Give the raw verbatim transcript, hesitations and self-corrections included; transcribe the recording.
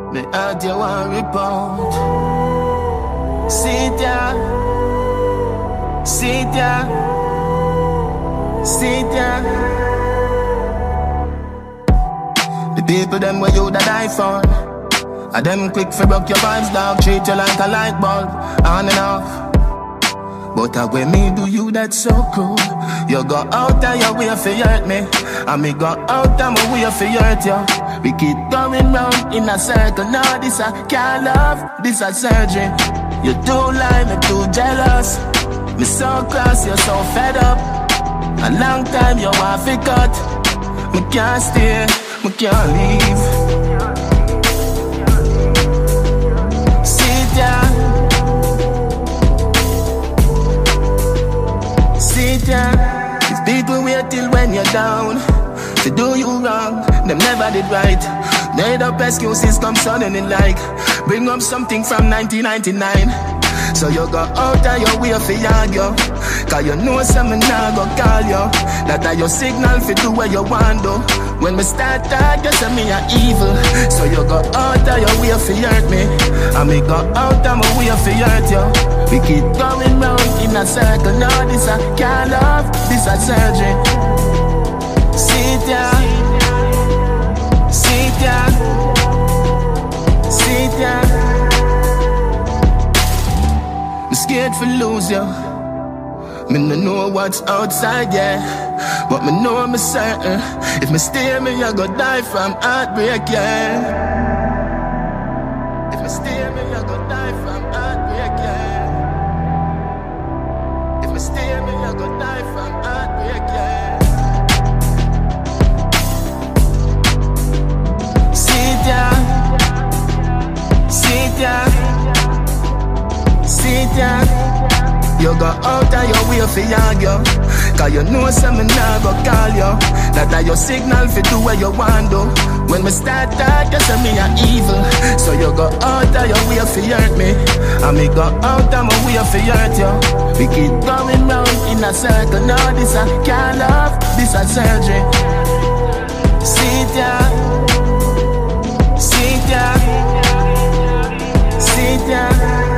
Me heart you want rebound. Sit ya, sit ya, sit ya. The people them where you that die for, and them quick for broke your vibes, dog. Treat you like a light bulb, on and off. But uh, when me do you, that's so cool. You go out of your way for hurt me, and me go out of my way for hurt you. We keep going round in a circle. Now this a can't love, this a surgery. You too lie, me too jealous. Me so close, you're so fed up. A long time you want to cut. Me can't stay, me can't leave. Sit ya, sit ya. These people wait till when you're down to do you wrong, them never did right. Made up excuses come suddenly like bring up something from nineteen ninety-nine. So you go out of your way for argue, cause you know someone now go call you. That are your signal for do what you want do. When me start talk, you say me a evil. So you go out of your way for hurt me, and me go out of my way for hurt you. We keep going round in a circle. Now this a can't love, this a surgery. Sit ya, sit ya, sit ya. I'm scared for lose you. Me no know what's outside, yeah, but me know I'm certain. If me stay, me I go die from heartbreak, yeah. If me stay, me I go die from heartbreak, yeah. If me stay, me I go die from heartbreak, yeah. Sit ya, sit ya, sit ya. You go out of your way for argue, cause you know someone now go call you. That are your signal for do what you want do. When we start talk, you say me a evil. So you go out of your way for hurt me, and me go out of my way for hurt you. We keep going round in a circle. Now this a can't love, this a surgery. Sit ya, sit ya, sit ya.